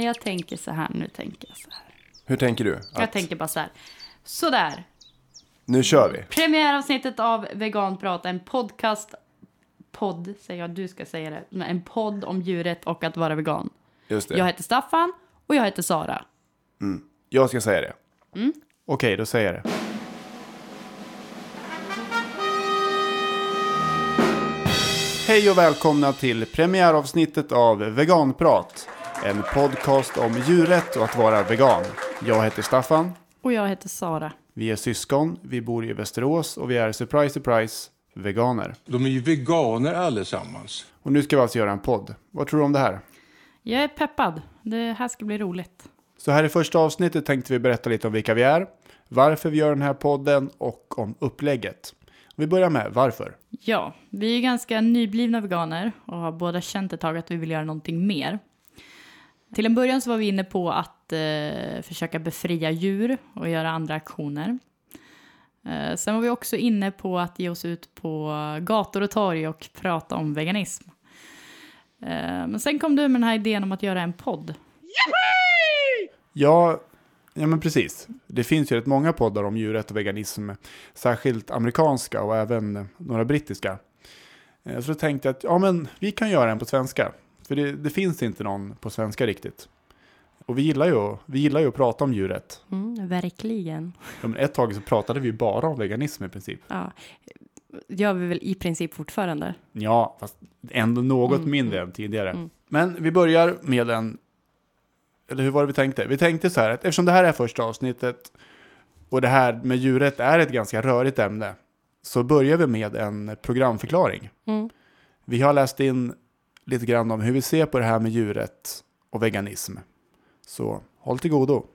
Nej, jag tänker så här. Nu tänker jag så här. Hur tänker du? Jag tänker bara så här. Sådär. Nu kör vi. Premiäravsnittet av Veganprat. En podd, säger jag. Du ska säga det. En podd om djuret och att vara vegan. Just det. Jag heter Staffan och jag heter Sara. Jag ska säga det. Okej, då säger jag det. Hej och välkomna till premiäravsnittet av Veganprat. En podcast om djuret och att vara vegan. Jag heter Staffan. Och jag heter Sara. Vi är syskon, vi bor i Västerås och vi är surprise, surprise, veganer. De är ju veganer allesammans. Och nu ska vi alltså göra en podd. Vad tror du om det här? Jag är peppad. Det här ska bli roligt. Så här i första avsnittet tänkte vi berätta lite om vilka vi är, varför vi gör den här podden och om upplägget. Vi börjar med varför. Ja, vi är ganska nyblivna veganer och har båda känt ett tag att vi vill göra någonting mer. Till en början så var vi inne på att försöka befria djur och göra andra aktioner. Sen var vi också inne på att ge oss ut på gator och torg och prata om veganism. Men sen kom du med den här idén om att göra en podd. Ja, men precis. Det finns ju rätt många poddar om djurrätt och veganism, särskilt amerikanska och även några brittiska. Så då tänkte jag att vi kan göra en på svenska. För det finns inte någon på svenska riktigt. Och vi gillar ju att prata om djurrätt. Verkligen. Ja, men ett tag så pratade vi bara om veganism i princip. Ja, gör vi väl i princip fortfarande. Ja, fast ändå något mindre än tidigare. Men vi börjar med eller hur var det vi tänkte? Vi tänkte så här att eftersom det här är första avsnittet och det här med djurrätt är ett ganska rörigt ämne, så börjar vi med en programförklaring. Vi har läst in lite grann om hur vi ser på det här med djurrätt och veganism. Så håll till godo.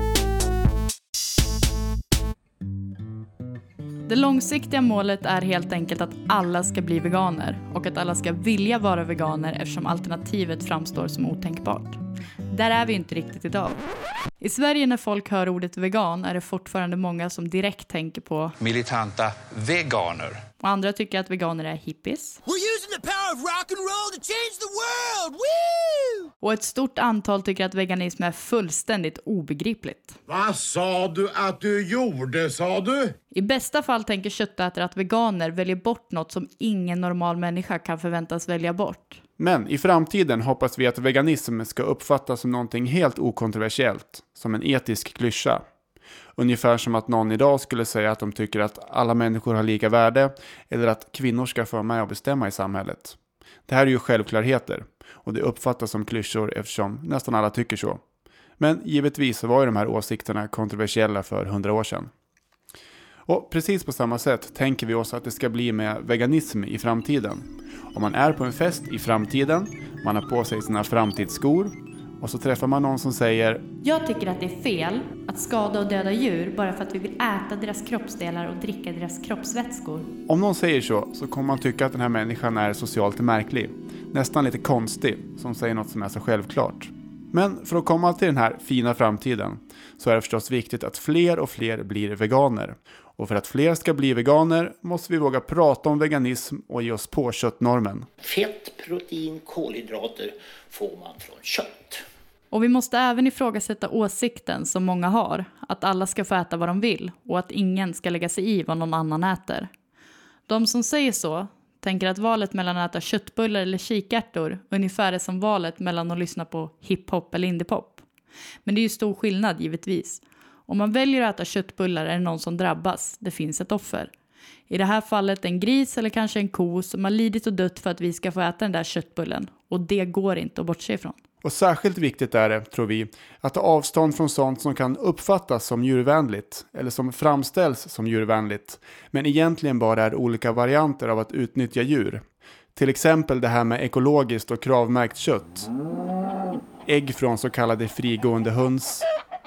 Det långsiktiga målet är helt enkelt att alla ska bli veganer och att alla ska vilja vara veganer eftersom alternativet framstår som otänkbart. Där är vi inte riktigt idag. I Sverige när folk hör ordet vegan är det fortfarande många som direkt tänker på militanta veganer. Och andra tycker att veganer är hippies. We're using the power of rock and roll to change the world! Woo! Och ett stort antal tycker att veganism är fullständigt obegripligt. Vad sa du att du gjorde, sa du? I bästa fall tänker köttätare att veganer väljer bort något som ingen normal människa kan förväntas välja bort. Men i framtiden hoppas vi att veganism ska uppfattas som någonting helt okontroversiellt, som en etisk klyscha. Ungefär som att någon idag skulle säga att de tycker att alla människor har lika värde eller att kvinnor ska få med och bestämma i samhället. Det här är ju självklarheter och det uppfattas som klyschor eftersom nästan alla tycker så. Men givetvis så var ju de här åsikterna kontroversiella för 100 år sedan. Och precis på samma sätt tänker vi oss att det ska bli med veganism i framtiden. Om man är på en fest i framtiden, man har på sig sina framtidsskor och så träffar man någon som säger: Jag tycker att det är fel att skada och döda djur bara för att vi vill äta deras kroppsdelar och dricka deras kroppsvätskor. Om någon säger så kommer man tycka att den här människan är socialt märklig. Nästan lite konstig, som säger något som är så självklart. Men för att komma till den här fina framtiden så är det förstås viktigt att fler och fler blir veganer. Och för att fler ska bli veganer måste vi våga prata om veganism och ge oss på köttnormen. Fett, protein, kolhydrater får man från kött. Och vi måste även ifrågasätta åsikten som många har, att alla ska få äta vad de vill och att ingen ska lägga sig i vad någon annan äter. De som säger så tänker att valet mellan att äta köttbullar eller kikärtor ungefär är som valet mellan att lyssna på hiphop eller indiepop. Men det är ju stor skillnad givetvis. Om man väljer att äta köttbullar är det någon som drabbas. Det finns ett offer. I det här fallet en gris eller kanske en ko som har lidit och dött för att vi ska få äta den där köttbullen. Och det går inte att bortse ifrån. Och särskilt viktigt är det, tror vi, att ta avstånd från sånt som kan uppfattas som djurvänligt eller som framställs som djurvänligt, men egentligen bara är olika varianter av att utnyttja djur. Till exempel det här med ekologiskt och kravmärkt kött. Ägg från så kallade frigående höns.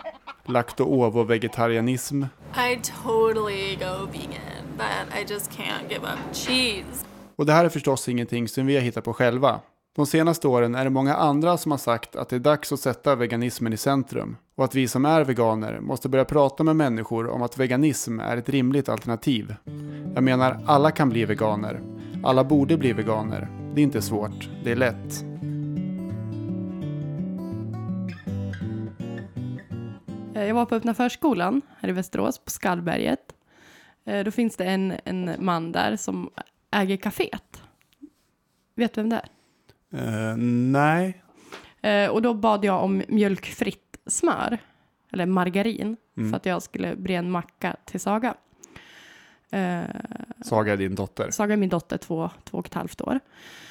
Lakto-ovo-vegetarianism. I totally go vegan, but I just can't give up cheese. Och det här är förstås ingenting som vi har hittat på själva. De senaste åren är det många andra som har sagt att det är dags att sätta veganismen i centrum. Och att vi som är veganer måste börja prata med människor om att veganism är ett rimligt alternativ. Jag menar, alla kan bli veganer. Alla borde bli veganer. Det är inte svårt, det är lätt. Jag var på öppna förskolan här i Västerås på Skallberget. Då finns det en man där som äger kaféet. Vet du vem det är? Nej. Och då bad jag om mjölkfritt smör. Eller margarin. För att jag skulle bre en macka till Saga. Saga är din dotter. Saga är min dotter, 2,5 år.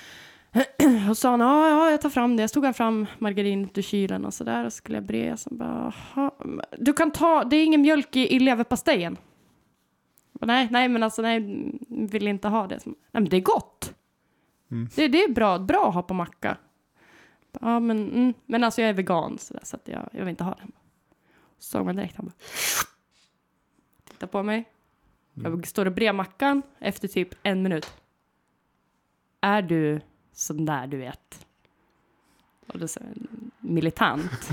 Och sa han, ja, jag tar fram det. Jag tog fram margarin ur kylen och sådär. Och skulle jag bre. Så bara, du kan ta, det är ingen mjölk i leverpastejen. Nej, men alltså, nej, vill inte ha det. Nej, men det är gott. Det är bra att ha på macka. Ja, men alltså jag är vegan så att jag vill inte ha det. Så såg man direkt, han bara, titta på mig. Jag står och brer mackan efter typ 1 minut. Är du sån där, du vet? Och då säger militant.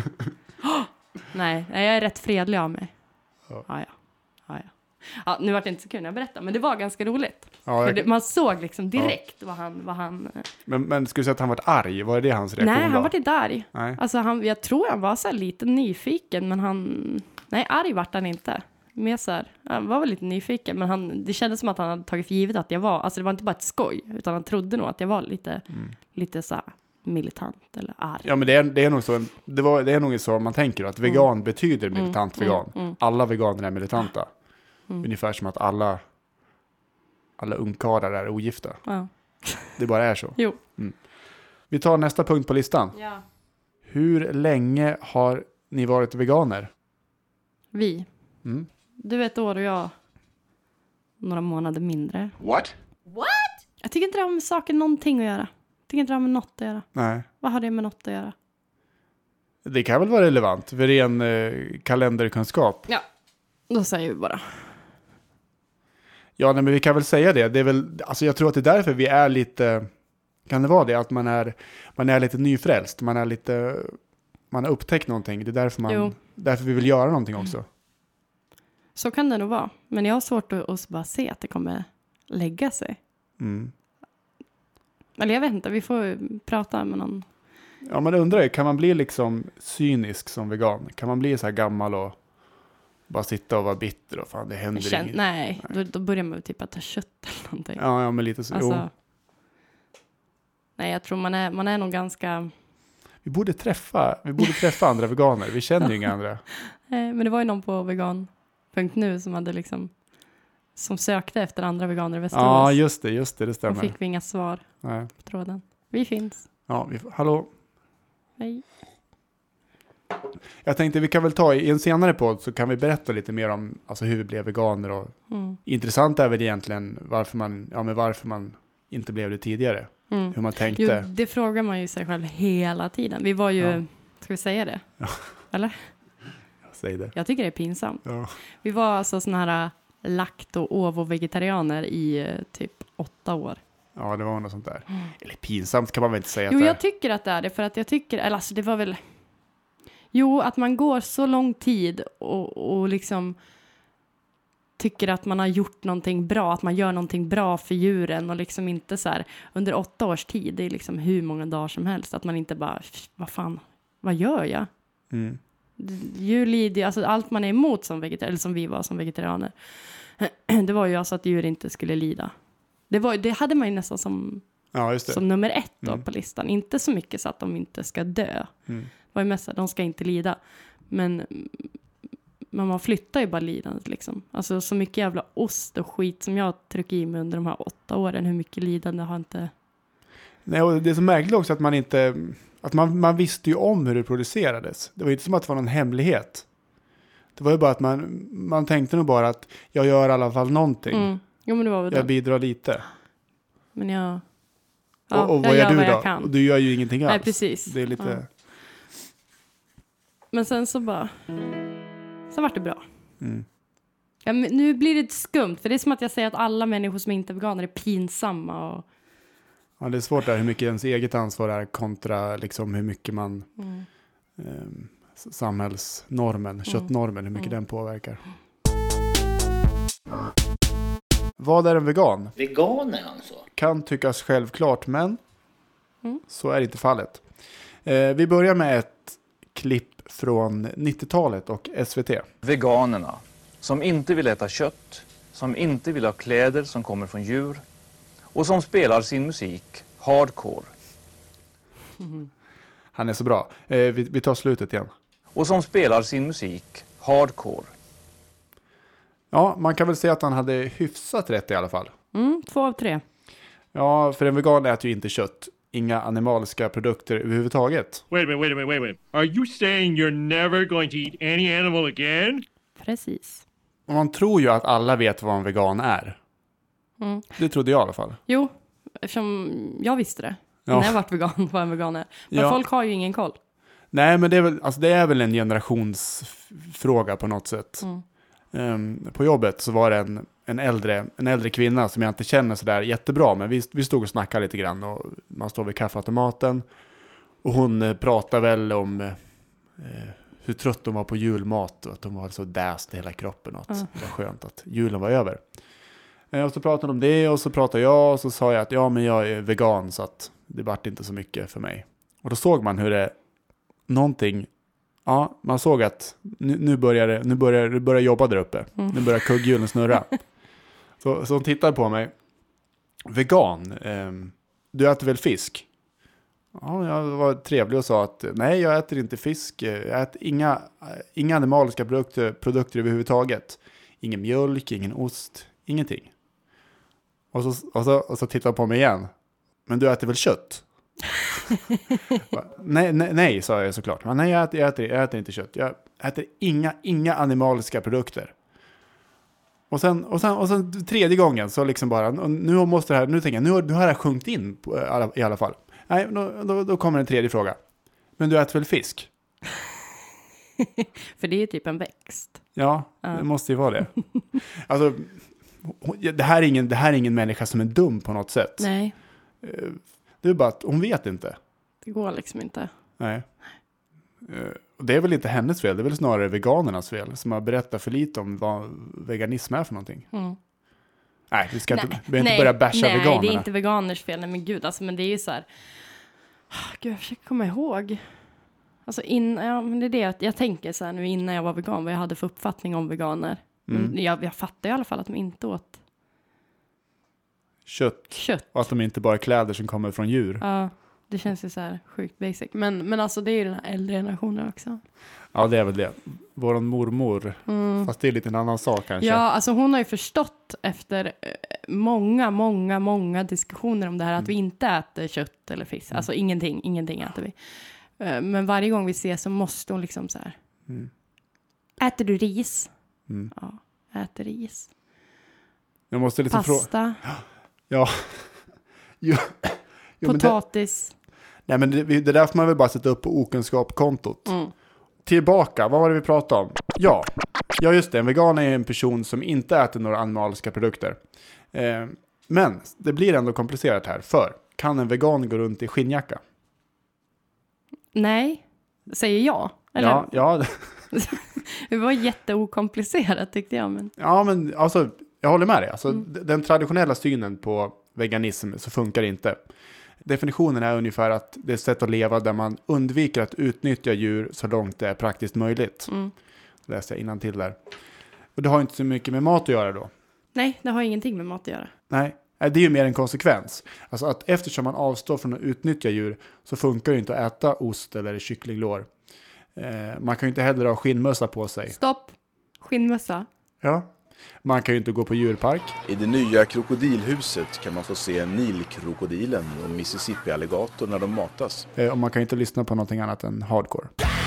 Nej, jag är rätt fredlig av mig. Ja. Ja, nu var det inte så kul när jag berättade, men det var ganska roligt. Ja, För man såg liksom direkt vad han... Men skulle du säga att han var arg? Var det hans reaktion? Nej, han var inte arg. Nej. Alltså jag tror han var så här lite nyfiken, men nej, arg vart han inte. Mer så här, han var väl lite nyfiken, men det kändes som att han hade tagit för givet att jag var, alltså det var inte bara ett skoj, utan han trodde nog att jag var lite så här militant eller arg. Ja, men det är nog så, det är nog så man tänker att vegan betyder militant vegan. Alla veganer är militanta. Ungefär som att alla ungkarlar är ogifta. Ja. Det bara är så. Jo. Vi tar nästa punkt på listan. Ja. Hur länge har ni varit veganer? Vi. Du 1 år och jag några månader mindre. What? Jag tycker inte det har med saken någonting att göra. Jag tycker inte det har med något att göra. Nej. Vad har det med något att göra? Det kan väl vara relevant för ren kalenderkunskap. Ja. Då säger vi bara. Ja, nej, men vi kan väl säga det. Det är väl, alltså jag tror att det är därför vi är lite, kan det vara det? Att man är lite nyfrälst. Man har upptäckt någonting. Det är därför vi vill göra någonting också. Så kan det nog vara. Men jag har svårt att bara se att det kommer lägga sig. Eller jag vet inte, vi får prata med någon. Ja, man undrar ju, kan man bli liksom cynisk som vegan? Kan man bli så här gammal och bara sitta och vara bitter och fan, det händer inget? Nej. Då börjar man typ att ta kött eller någonting. Ja, men lite så. Alltså, nej, jag tror man är nog ganska... Vi borde träffa andra veganer. Vi känner ju inga andra. Men det var ju någon på vegan.nu som hade liksom... Som sökte efter andra veganer i Västerås. Ja, just det stämmer. Då fick vi inga svar på tråden. Vi finns. Ja, hallå. Hej. Jag tänkte vi kan väl ta i en senare podd så kan vi berätta lite mer om alltså, hur vi blev veganer. Och intressant är väl egentligen varför man inte blev det tidigare. Hur man tänkte. Jo, det frågar man ju sig själv hela tiden. Vi var ju, ska vi säga det? Ja. Eller? Säg det. Jag tycker det är pinsamt. Ja. Vi var alltså såna här lakt- och ovo-vegetarianer i typ 8 år. Ja, det var något sånt där. Eller pinsamt kan man väl inte säga. Jo, jag tycker att det är det. För att jag tycker, eller alltså det var väl... Jo, att man går så lång tid och liksom tycker att man har gjort någonting bra. Att man gör någonting bra för djuren. Och liksom inte så här, under 8 års tid, det är liksom hur många dagar som helst. Att man inte bara, vad gör jag? Djur lider, alltså allt man är emot som vegetarianer, eller som vi var som vegetarianer. Det var ju alltså att djur inte skulle lida. Det hade man ju nästan som nummer 1 då på listan. Inte så mycket så att de inte ska dö. Det var ju mest att de ska inte lida. Men man flyttar ju bara lidandet liksom. Alltså så mycket jävla ost och skit som jag trycker i mig under de här 8 åren. Hur mycket lidande har inte... Nej, och det är så märkligt också att man inte... Att man visste ju om hur det producerades. Det var ju inte som att det var någon hemlighet. Det var ju bara att man tänkte nog bara att jag gör i alla fall någonting. Jo, men det var väl jag bidrar lite. Men jag... Ja, och vad gör du då? Kan. Och du gör ju ingenting alls. Nej, precis. Det är lite... Ja. Men sen så bara... Sen var det bra. Ja, men nu blir det skumt. För det är som att jag säger att alla människor som inte är veganer är pinsamma. Och... Ja, det är svårt där hur mycket ens eget ansvar är kontra liksom hur mycket man... samhällsnormen, köttnormen, hur mycket den påverkar. Vad är en vegan? Veganer alltså? Kan tyckas självklart, men så är inte fallet. Vi börjar med ett klipp från 90-talet och SVT. Veganerna som inte vill äta kött, som inte vill ha kläder som kommer från djur och som spelar sin musik hardcore. Han är så bra. Vi tar slutet igen. Och som spelar sin musik hardcore. Ja, man kan väl säga att han hade hyfsat rätt i alla fall. 2 av 3. Ja, för en vegan äter ju inte kött. Inga animaliska produkter överhuvudtaget. Wait a minute. Are you saying you're never going to eat any animal again? Precis. Och man tror ju att alla vet vad en vegan är. Det trodde jag i alla fall. Jo, eftersom jag visste det. Ja. När jag varit vegan, vad en vegan är. Men folk har ju ingen koll. Nej, men det är väl en generationsfråga på något sätt. På jobbet så var det en äldre kvinna som jag inte känner sådär jättebra. Men vi stod och snackade lite grann och man stod vid kaffeautomaten. Och hon pratade väl om hur trött hon var på julmat och att hon var så däst i hela kroppen. Och att det var skönt att julen var över. Och så pratade de om det och så pratade jag och så sa jag att ja, men jag är vegan så att det vart inte så mycket för mig. Och då såg man hur det någonting, ja, man såg att nu börjar jobba där uppe. Nu börjar kugghjulen snurra. Så hon tittade på mig. Vegan, du äter väl fisk? Ja, jag var trevlig och sa att nej, jag äter inte fisk. Jag äter inga animaliska produkter överhuvudtaget. Ingen mjölk, ingen ost, ingenting. Och så tittar hon på mig igen. Men du äter väl kött? nej, sa jag såklart. Men nej, jag äter inte kött. Jag äter inga animaliska produkter. Och sen tredje gången så liksom bara, nu tänker jag, nu har jag sjunkit in i alla fall. Nej, då kommer en tredje fråga. Men du äter väl fisk? För det är typ en växt. Ja, det måste ju vara det. Alltså, det här är ingen människa som är dum på något sätt. Nej. Det är bara att hon vet inte. Det går liksom inte. Nej. Det är väl inte hennes fel. Det är väl snarare veganernas fel som har berättat för lite om vad veganism är för någonting. Nej, vi ska inte börja basha veganerna. Nej, det är inte veganers fel. Nej, men gud, alltså, men det är ju så här. Gud, jag försöker komma ihåg. Alltså men det är det att jag tänker så här nu innan jag var vegan, vad jag hade för uppfattning om veganer. Men jag fattar i alla fall att de inte åt kött. Och att de inte bara kläder som kommer från djur. Ja, det känns ju så här sjukt basic. Men alltså det är ju den här äldre generationen också. Ja, det är väl det. Våran mormor. Fast det är lite en annan sak kanske. Ja, alltså hon har ju förstått efter många diskussioner om det här att vi inte äter kött eller fisk. Alltså ingenting äter vi. Men varje gång vi ses så måste hon liksom så här. Äter du ris? Ja, äter ris. Jag måste liksom pasta. Ja. Potatis. Nej, men det där får man väl bara sätta upp på okunskap-kontot. Tillbaka, vad var det vi pratade om? Ja, just det. En vegan är en person som inte äter några animaliska produkter. Men det blir ändå komplicerat här. För kan en vegan gå runt i skinnjacka? Nej, säger jag. Eller? Ja. Det var jätteokomplicerat tyckte jag. Men... Ja, men alltså, jag håller med dig. Alltså, den traditionella synen på veganism så funkar det inte. Definitionen är ungefär att det är ett sätt att leva där man undviker att utnyttja djur så långt det är praktiskt möjligt. Läser jag innantill där. Och det har inte så mycket med mat att göra då. Nej, det har ingenting med mat att göra. Nej, det är ju mer en konsekvens. Alltså att eftersom man avstår från att utnyttja djur så funkar det inte att äta ost eller kycklinglår. Man kan ju inte heller ha skinnmössa på sig. Stopp! Skinnmössa? Ja. Man kan ju inte gå på djurpark. I det nya krokodilhuset kan man få se Nilkrokodilen och Mississippi-alligator när de matas. Och man kan ju inte lyssna på någonting annat än hardcore.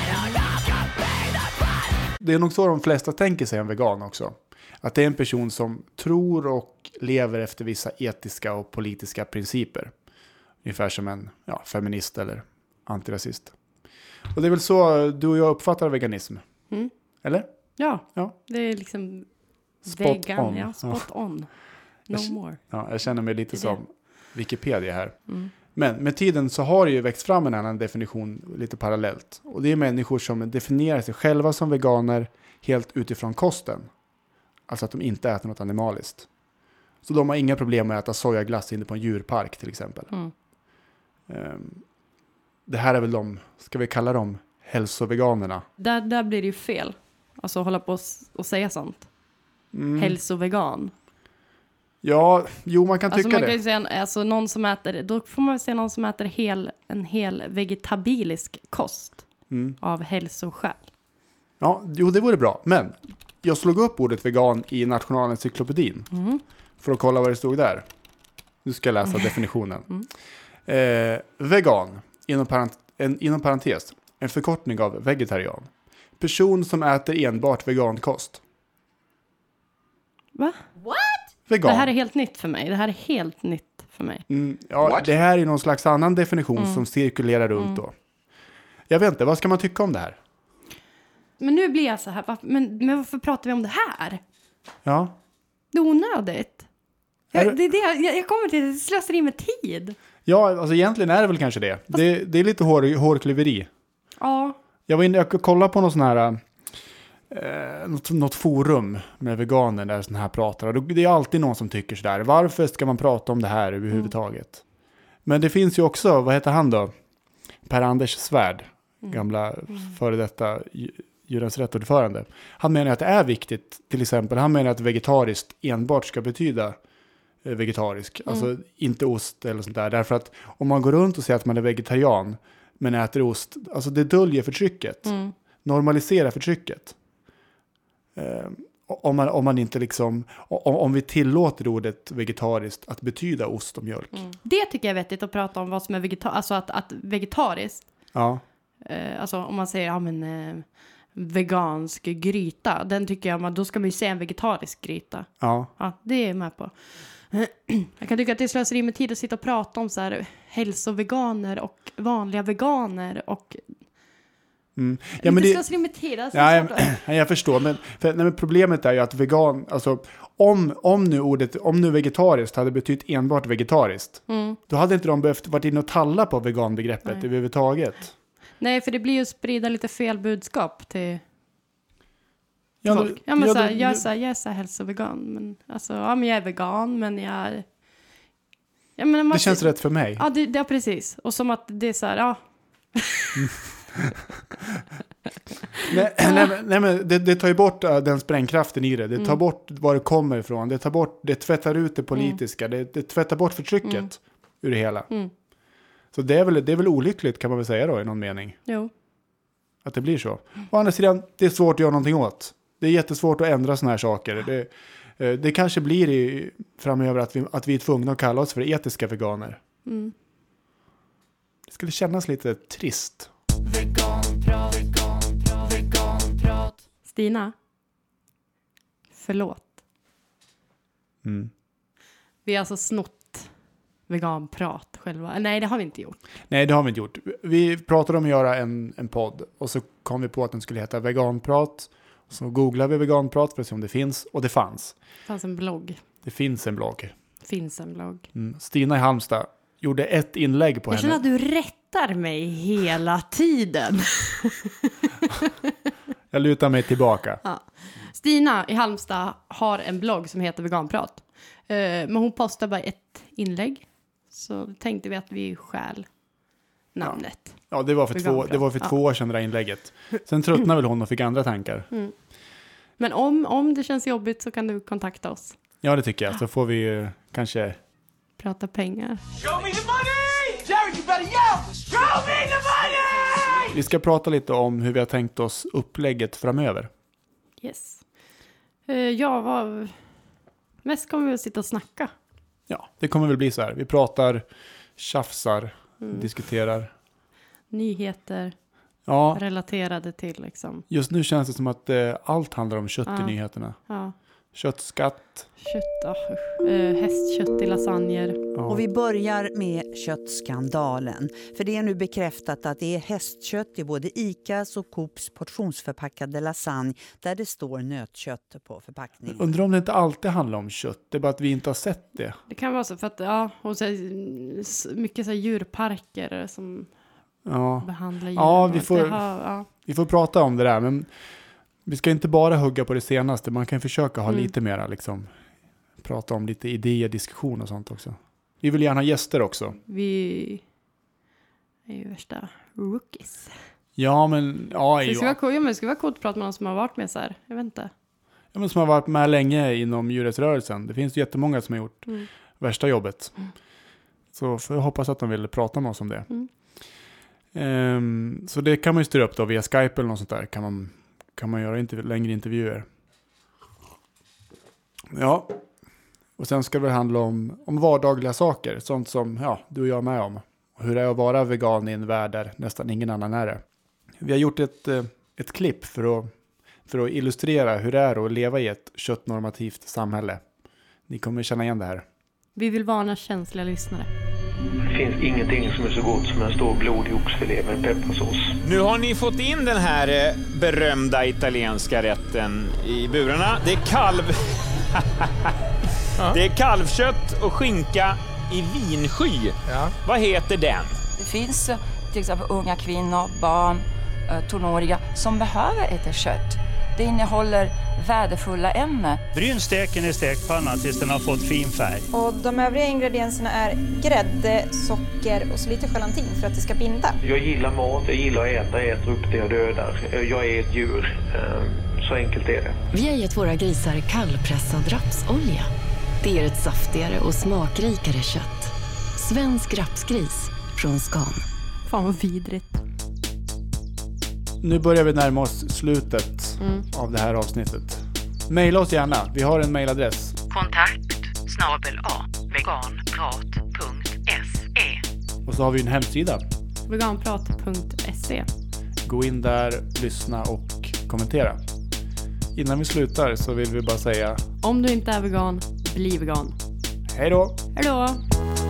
Det är nog så de flesta tänker sig en vegan också. Att det är en person som tror och lever efter vissa etiska och politiska principer. Ungefär som en feminist eller antirasist. Och det är väl så du och jag uppfattar veganism? Eller? Ja, det är liksom spot on. Ja, spot on. No more. Ja, jag känner mig lite som Wikipedia här. Men med tiden så har det ju växt fram en annan definition lite parallellt. Och det är människor som definierar sig själva som veganer helt utifrån kosten. Alltså att de inte äter något animaliskt. Så de har inga problem med att äta sojaglass inne på en djurpark till exempel. Det här är väl ska vi kalla dem hälsoveganerna. Där blir det ju fel. Alltså hålla på och säga sånt. Hälsovegan. Ja, jo man kan tycka man det. kan ju säga, någon som äter, då får man säga någon som äter en hel vegetabilisk kost av hälsoskäl. Ja, jo det vore bra. Men jag slog upp ordet vegan i Nationalencyklopedin för att kolla vad det stod där. Nu ska jag läsa definitionen. Vegan, inom parentes, en förkortning av vegetarian. Person som äter enbart vegankost. Va? What? Vegan. Det här är helt nytt för mig. Ja, det här är någon slags annan definition som cirkulerar runt då. Jag vet inte, vad ska man tycka om det här? Men nu blir jag så här, men varför pratar vi om det här? Ja. Det är onödigt. Jag kommer till det slösar in med tid. Ja, alltså egentligen är det väl kanske det. Det är lite hårklyveri. Ja. Jag kollade på någon sån här något forum med veganer där sån här pratar. Och det är alltid någon som tycker sådär. Varför ska man prata om det här överhuvudtaget? Men det finns ju också, vad heter han då? Per-Anders Svärd. Gamla före detta djurens rättordförande. Han menar att det är viktigt. Till exempel, han menar att vegetariskt enbart ska betyda vegetarisk. Alltså inte ost eller sånt där. Därför att om man går runt och säger att man är vegetarian men äter ost. Alltså det döljer förtrycket. Normaliserar förtrycket. Om man inte liksom, om vi tillåter ordet vegetariskt att betyda ost och mjölk. Det tycker jag är vettigt att prata om vad som är vegetariskt. Alltså att vegetariskt. Ja. Alltså om man säger vegansk gryta. Den tycker jag, då ska man ju säga en vegetarisk gryta. Ja. Ja, det är jag med på. Jag kan tycka att det slösar in med tid att sitta och prata om så här hälsoveganer och vanliga veganer och Ja, men det slösar in med tid. Alltså, jag förstår, men problemet är ju att vegan, alltså om nu vegetariskt hade betytt enbart vegetariskt, då hade inte de behövt varit in och talla på veganbegreppet överhuvudtaget. Nej, för det blir ju att sprida lite fel budskap till folk. Jag är så hälsovegan, men alltså, men jag är vegan, men jag... det känns rätt för mig. Ja, det precis. Och som att det är så här, nej, men det tar ju bort den sprängkraften i det. Det tar bort var det kommer ifrån. Det tvättar ut det politiska. Det tvättar bort förtrycket ur det hela. Så det är väl olyckligt kan man väl säga då i någon mening. Jo. Att det blir så. Å andra sidan, det är svårt att göra någonting åt. Det är jättesvårt att ändra såna här saker. Det kanske blir framöver att vi är tvungna att kalla oss för etiska veganer. Det skulle kännas lite trist. Veganprat. Stina. Förlåt. Vi har alltså snott veganprat själva. Nej, det har vi inte gjort. Nej, det har vi inte gjort. Vi pratade om att göra en podd och så kom vi på att den skulle heta veganprat. Så googlade vi veganprat för att se om det finns. Och det fanns. Det fanns en blogg. Det finns en blogg. Stina i Halmstad gjorde ett inlägg på henne. Jag känner att du rättar mig hela tiden. Jag lutar mig tillbaka. Ja. Stina i Halmstad har en blogg som heter Veganprat. Men hon postar bara ett inlägg. Så tänkte vi att vi stjäl namnet. Ja, det var för 2 år sedan det där inlägget. Sen tröttnade väl hon och fick andra tankar. Men om det känns jobbigt så kan du kontakta oss. Ja, det tycker jag. Så får vi kanske... prata pengar. Show me the money! Jerry, you better yell! Show me the money! Vi ska prata lite om hur vi har tänkt oss upplägget framöver. Yes. Mest kommer vi att sitta och snacka. Ja, det kommer väl bli så här. Vi pratar, tjafsar, diskuterar. Nyheter. Ja. Relaterade till liksom. Just nu känns det som att allt handlar om kött i nyheterna. Ja. Köttskatt. Hästkött i lasagner. Ja. Och vi börjar med köttskandalen. För det är nu bekräftat att det är hästkött i både Icas och Coops portionsförpackade lasagne där det står nötkött på förpackningen. Undrar om det inte alltid handlar om kött. Det är bara att vi inte har sett det. Det kan vara så för att och så mycket så här djurparker som behandlar djur. Ja, vi får prata om det där, men vi ska inte bara hugga på det senaste. Man kan försöka ha lite mera liksom, prata om lite idéer, diskussion och sånt också. Vi vill gärna ha gäster också. Vi är ju värsta rookies. Ja, men... Ja, det skulle vara coolt att prata med någon som har varit med så här. Jag vet inte. Ja, men som har varit med länge inom djurrättsrörelsen. Det finns jättemånga som har gjort värsta jobbet. Så jag hoppas att de vill prata med oss om det. Så det kan man ju styra upp då via Skype eller något sånt där. Kan man göra längre intervjuer. Ja. Och sen ska det handla om vardagliga saker. Sånt som du och jag är med om. Och hur det är att vara vegan i en värld där nästan ingen annan är det. Vi har gjort ett klipp för att illustrera hur det är att leva i ett köttnormativt samhälle. Ni kommer känna igen det här. Vi vill varna känsliga lyssnare. Det finns ingenting som är så gott som en stor blodig oxfilé med pepparsås. Nu har ni fått in den här berömda italienska rätten i burarna. Det är Det är kalvkött och skinka i vinsky. Ja. Vad heter den? Det finns till exempel unga kvinnor, barn, tonåriga som behöver äta kött. Det innehåller värdefulla ämnen. Brynsteken i stekpannan tills den har fått fin färg. Och de övriga ingredienserna är grädde, socker och så lite gelatin för att det ska binda. Jag gillar mat, jag gillar att äta upp det jag dödar. Jag är ett djur. Så enkelt är det. Vi har gett våra grisar kallpressad rapsolja. Det ger ett saftigare och smakrikare kött. Svensk rapsgris från Scan. Fan vad vidrigt. Nu börjar vi närma oss slutet av det här avsnittet. Maila oss gärna. Vi har en mailadress. kontakt@veganprat.se. Och så har vi en hemsida. veganprat.se. Gå in där, lyssna och kommentera. Innan vi slutar så vill vi bara säga: om du inte är vegan, bli vegan. Hej då! Hej då!